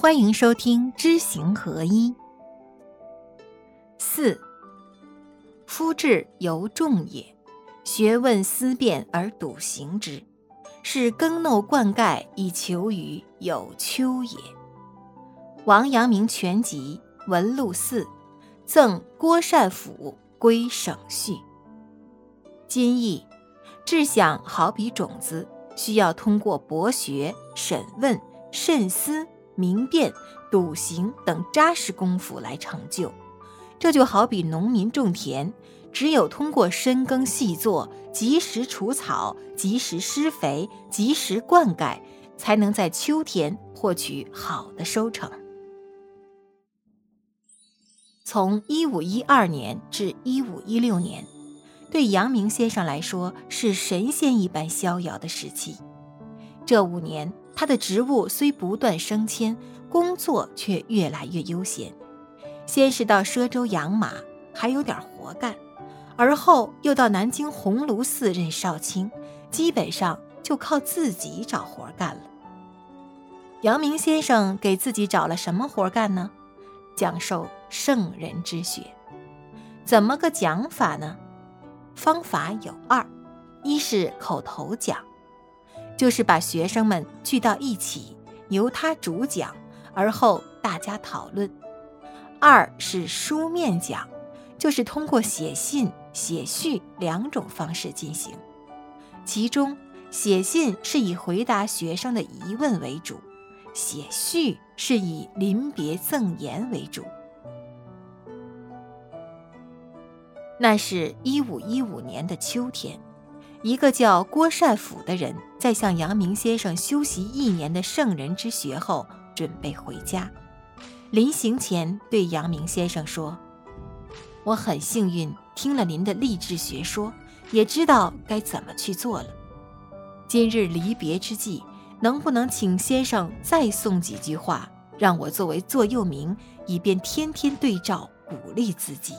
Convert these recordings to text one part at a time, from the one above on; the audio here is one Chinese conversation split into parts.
欢迎收听知行合一。4. 夫志犹重也，学问思辨而笃行之，是耕耨灌溉以求于有秋也。王阳明全集文录4，赠郭善甫归省序。今译：志向好比种子，需要通过博学、审问、慎思、明辨、笃行等扎实功夫来成就。这就好比农民种田，只有通过深耕细作，及时除草，及时施肥，及时灌溉，才能在秋天获取好的收成。从1512年至1516年，对阳明先生来说是神仙一般逍遥的时期。这5年，他的职务虽不断升迁，工作却越来越悠闲。先是到奢州养马，还有点活干，而后又到南京鸿胪寺任少卿，基本上就靠自己找活干了。阳明先生给自己找了什么活干呢？讲授圣人之学。怎么个讲法呢？方法有2，一是口头讲，就是把学生们聚到一起，由他主讲，而后大家讨论。2是书面讲，就是通过写信、写序2种方式进行。其中写信是以回答学生的疑问为主，写序是以临别赠言为主。那是1515年的秋天，一个叫郭善甫的人在向阳明先生修习1年的圣人之学后，准备回家。临行前对阳明先生说：我很幸运听了您的励志学说，也知道该怎么去做了。今日离别之际，能不能请先生再送几句话，让我作为座右铭，以便天天对照，鼓励自己。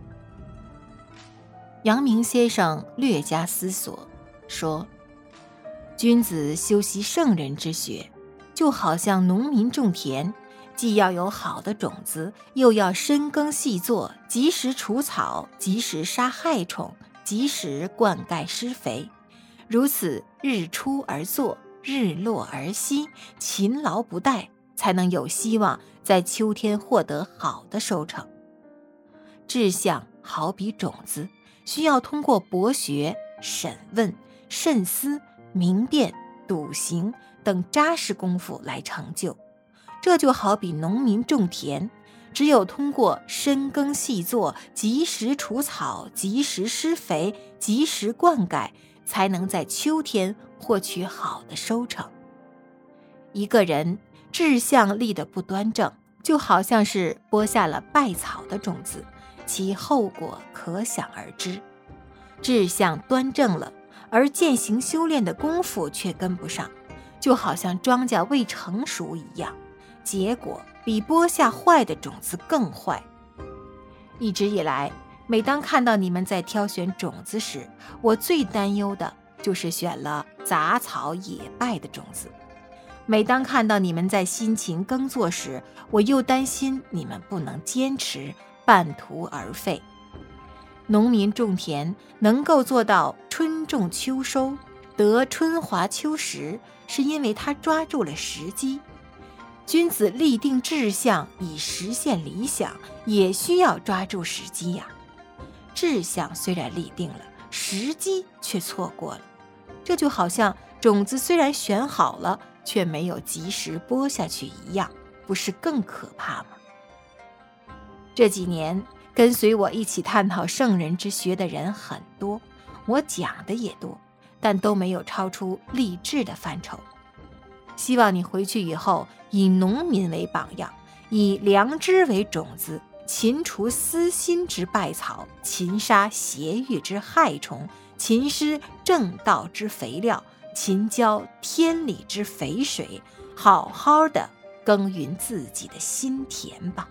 阳明先生略加思索，说：君子修习圣人之学，就好像农民种田，既要有好的种子，又要深耕细作，及时除草，及时杀害虫，及时灌溉施肥，如此日出而作，日落而息，勤劳不怠，才能有希望在秋天获得好的收成。志向好比种子，需要通过博学、审问、慎思、明辨、笃行等扎实功夫来成就。这就好比农民种田，只有通过深耕细作，及时除草，及时施肥，及时灌溉，才能在秋天获取好的收成。一个人志向立得不端正，就好像是播下了败草的种子，其后果可想而知。志向端正了，而践行修炼的功夫却跟不上，就好像庄稼未成熟一样，结果比播下坏的种子更坏。一直以来，每当看到你们在挑选种子时，我最担忧的就是选了杂草野败的种子。每当看到你们在辛勤耕作时，我又担心你们不能坚持，半途而废。农民种田能够做到春种秋收，得春华秋实，是因为他抓住了时机。君子立定志向以实现理想，也需要抓住时机呀。志向虽然立定了，时机却错过了。这就好像种子虽然选好了，却没有及时播下去一样，不是更可怕吗？这几年跟随我一起探讨圣人之学的人很多，我讲的也多，但都没有超出励志的范畴。希望你回去以后，以农民为榜样，以良知为种子，勤除私心之败草，勤杀邪欲之害虫，勤施正道之肥料，勤浇天理之肥水，好好的耕耘自己的心田吧。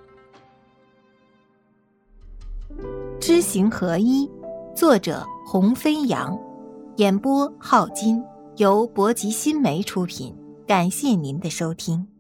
知行合一，作者洪飞扬，演播浩金，由博吉新媒出品。感谢您的收听。